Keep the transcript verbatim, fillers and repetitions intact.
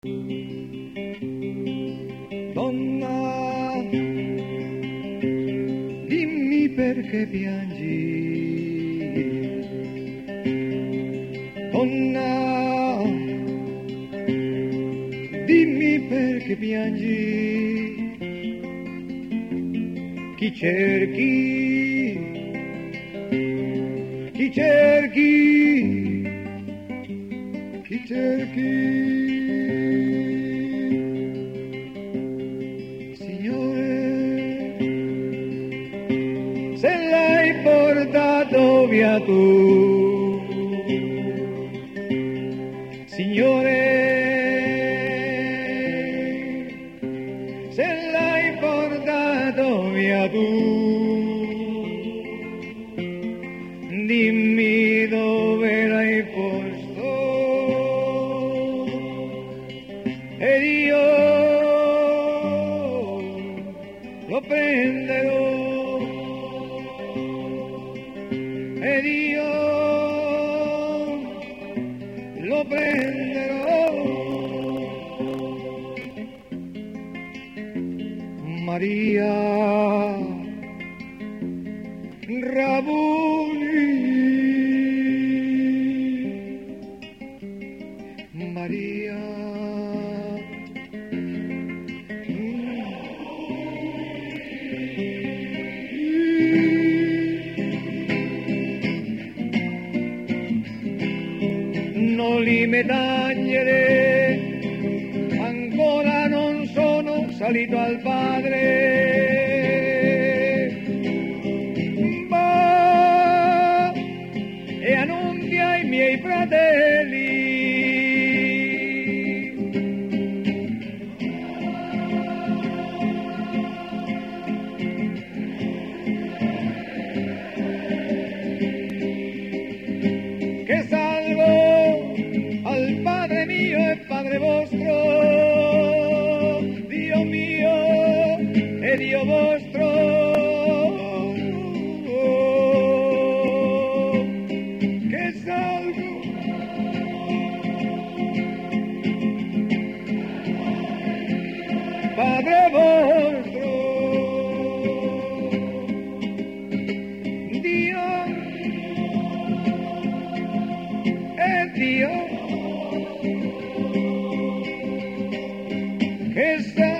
Donna, dimmi perché piangi. Donna, dimmi perché piangi. Chi cerchi? Chi cerchi? Chi cerchi? Se l'hai portato via tu, Signore, se l'hai portato via tu, dimmi dove l'hai posto ed io lo prenderò. Ed io lo prenderò. Maria Rabuni, Maria non li medagliere, ancora non sono salito al Padre, ma e annunzia ai miei fratelli che salvo al Padre mio e Padre vostro, Dio mio e Dio vostro, che salvo Padre vostro, Dio e Dio che sta